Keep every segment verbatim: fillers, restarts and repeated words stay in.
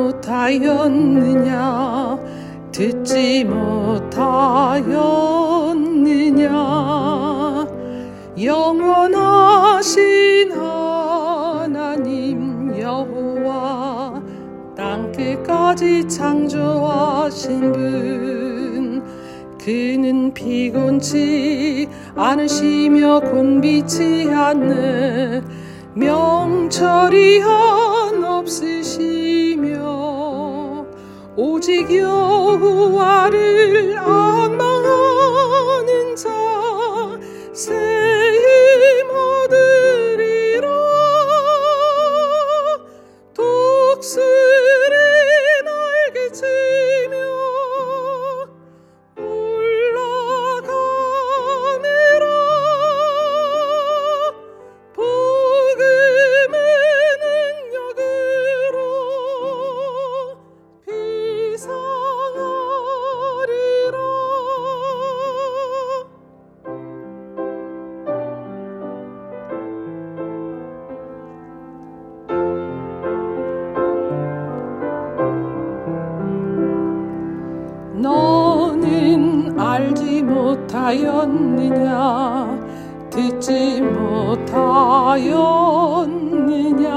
못하였느냐 듣지 못하였느냐 영원하신 하나님 여호와 땅끝까지 창조하신 분 그는 피곤치 않으시며 곤비치 않는 명철이 한없으시며 오직 여호와를 앙망하는 자 새 힘 얻으리라. 독수리 날개치며 올라가매라. 복음의 능력으로 비상하리라. 너는 알지 못하였느냐 듣지 못하였느냐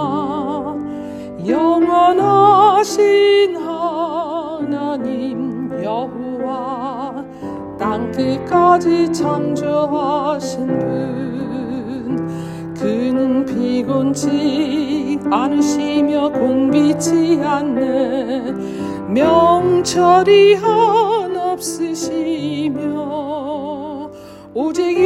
영원하신 하나님 여호와 땅끝까지 창조하신 분 그는 피곤치 않으시며 곤비치 않는 명철이 한없으시며 오직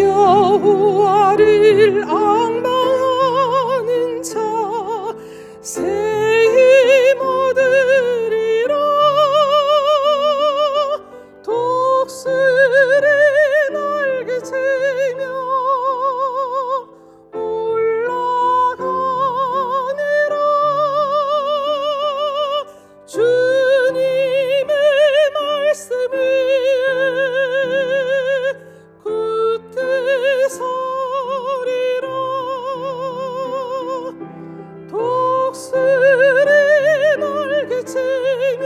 여호와를 앙망하는 자 새 힘 얻으리라. 독수리 날개치며 올라가느라. 주님의 말씀 위에 굳게 서리라. 독수리 날개치며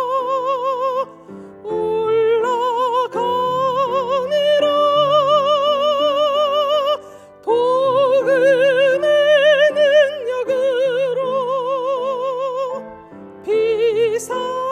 올라가느라. 복음의 능력으로 비상